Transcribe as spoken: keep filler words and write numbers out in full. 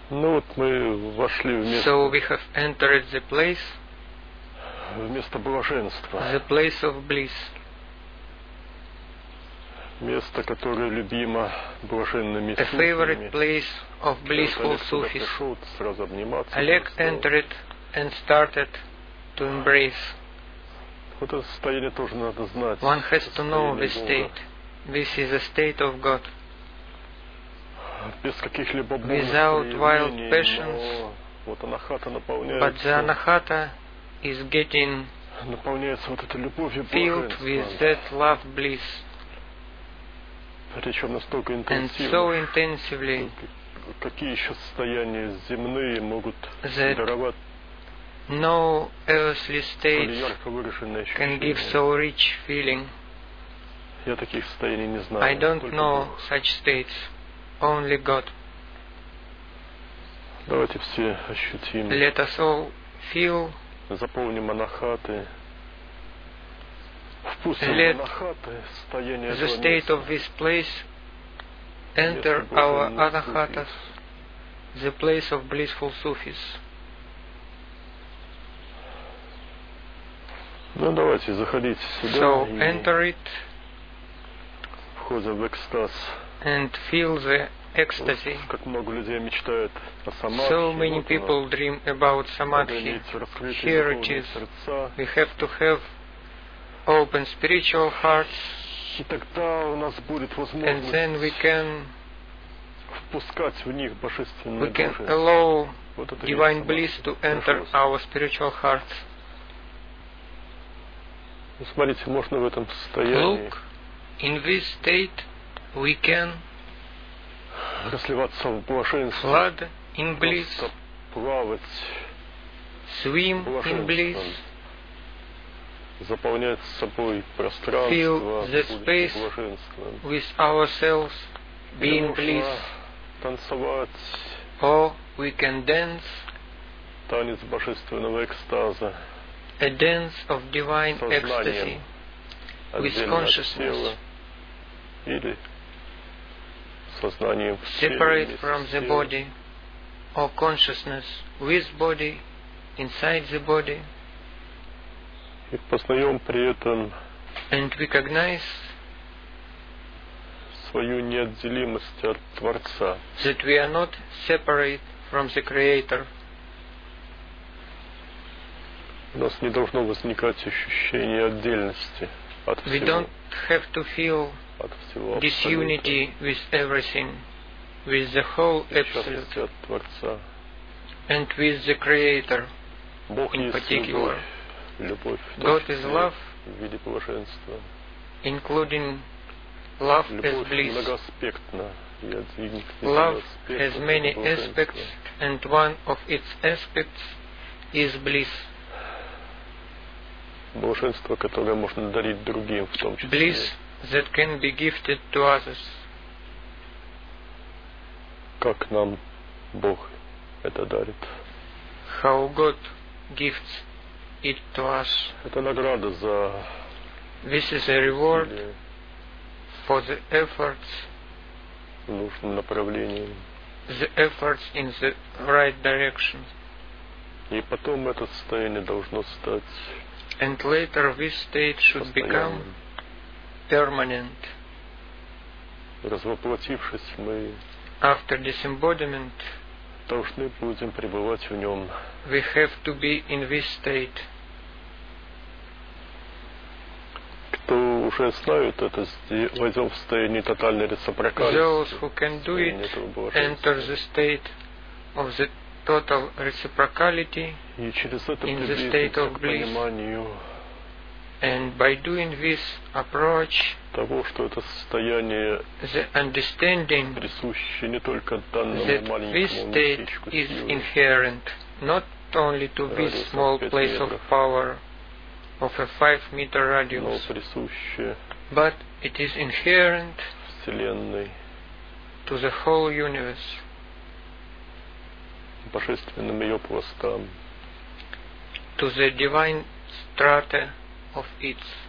Ну вот мы вошли в место, So we have entered the place, в место блаженства. the place of bliss. Место, которое любимо блаженными A favorite суфиями. place of blissful Олег туда Sufis. пришел, сразу обниматься. Oleg просто. entered and started to embrace. Вот это состояние тоже надо знать. One has to know Состояние this Бога. state. This is a state of God. Без каких-либо бурных Without wild проявлений, passions. но вот анахата But наполняется, the anahata is getting наполняется вот этой любовью filled with блаженства. that love bliss. Причем настолько And интенсивно. so intensively Какие еще состояния земные могут that даровать no earthly столь states ярко выраженные can give ощущения? so rich feeling. Я таких состояний не знаю. I don't только know Бог. such states. Only God. Давайте все ощутим. Let us all feel, Заполним анахаты. Впустим Let в анахаты состояние the этого state места. of this place enter Место our блаженных anahatas, Суфиев. the place of blissful Sufis. Ну давайте, заходите сюда So и enter it входим в экстаз. and feel the ecstasy. Вот как много людей мечтают о самадхи. So many Вот people dream about надо samadhi. иметь раскрытые Here it духовные is. сердца. We have to have open spiritual hearts, И тогда у нас будет and возможность then we can впускать в них we божественное can блаженство. allow Вот это divine есть bliss самадхи. to enter Хорошо. our spiritual hearts. Ну, смотрите, можно в этом состоянии Look, in this state we can разливаться в блаженство, flood in bliss, просто плавать swim в in bliss, блаженстве, заполнять собой пространство, Fill the будучи space блаженством. with ourselves, be Или in можно bliss, танцевать or we can dance танец божественного экстаза, a dance of divine ecstasy with отдельно от consciousness, тела, или сознанием в теле, separate вместе from с the телом. body, or consciousness with body, inside the body, И познаем при этом and recognize свою неотделимость от Творца. that we are not separate from the Creator. У нас не должно возникать ощущение отдельности от We всего, don't have to feel от всего disunity with everything, with the whole абсолюта, в Absolute, частности, от Творца. and with the Creator. Бог In есть particular. любовь, любовь в том God числе is love, в виде блаженства. including love as Любовь bliss. многоаспектна, и один из Love аспектов has это many блаженство. aspects, and one of its aspects is bliss. Блаженство, которое можно дарить другим в том числе. Bliss that can be gifted to others. Как нам Бог это дарит. How God gifts it to us. Это награда за This is a reward усилия for the efforts, в нужном направлении. the efforts in the right direction. И потом это состояние должно стать And later this state should become постоянным. permanent. Развоплотившись, мы After disembodiment, должны будем пребывать в нем. we have to be in this state. Кто уже знают это, войдем в состояние тотальной Those реципрокальности, who can do состояние it этого блаженства. enter the state of the total reciprocality, И через это in the приблизиться state of к bliss. пониманию and by doing this approach, того, что это состояние the understanding присуще не только данному that this маленькому state местечку is силы, inherent not only to this Radius of small five place of meters. power of a five meter но radius, присуще but it is inherent Вселенной, to the whole universe, божественным ее пластам. to the divine strata of its